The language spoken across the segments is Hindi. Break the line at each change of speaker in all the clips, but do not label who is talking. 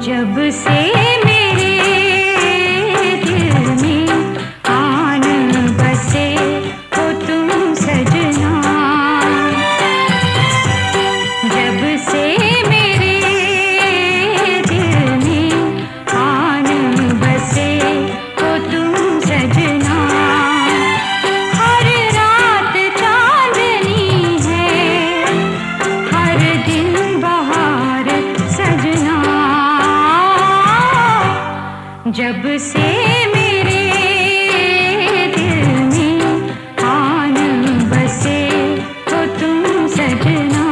जब से मेरे दिल में आन बसे हो तुम सजना, जब से मेरे दिल में आन बसे हो तुम सजना, हर रात चांदनी है, हर दिन बहार सजना, जब से मेरे दिल में आन बसे हो तुम सजना।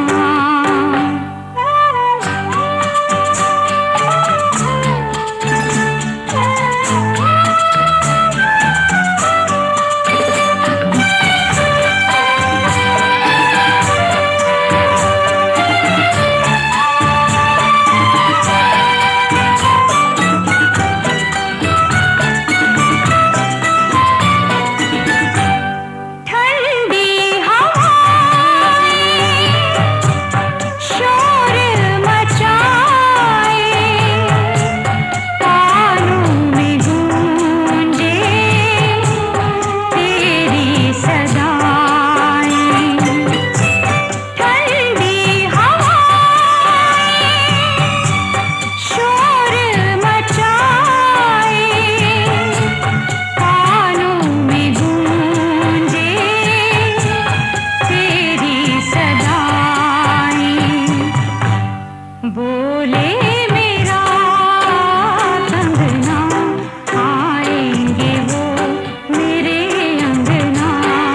बोले मेरा कंगना, आएंगे वो मेरे अंगना,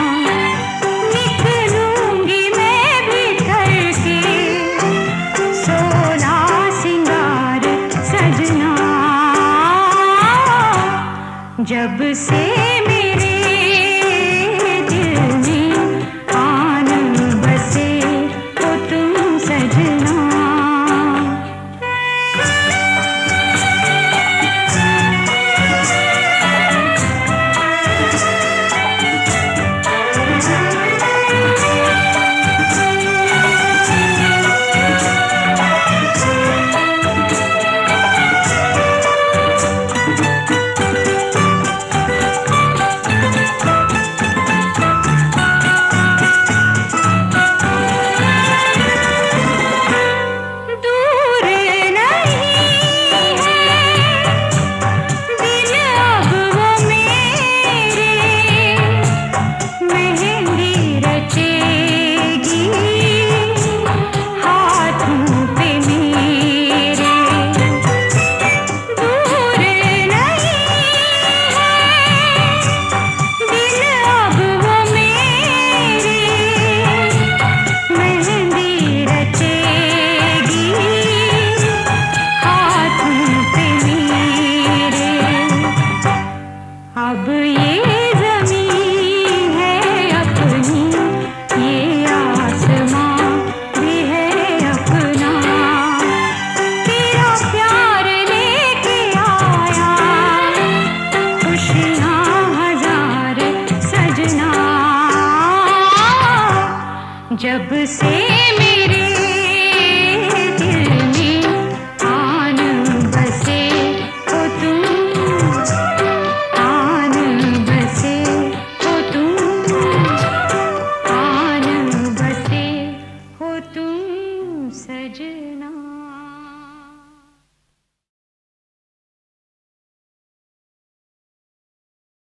निकलूंगी मैं भी करके सोला सिंगार सजना, जब से मेरे दिल में आन बसे हो तुम सजना। अब ये ज़मीन है अपनी, ये आसमां भी है अपना, तेरा प्यार लेके आया खुशियाँ हजार सजना, जब से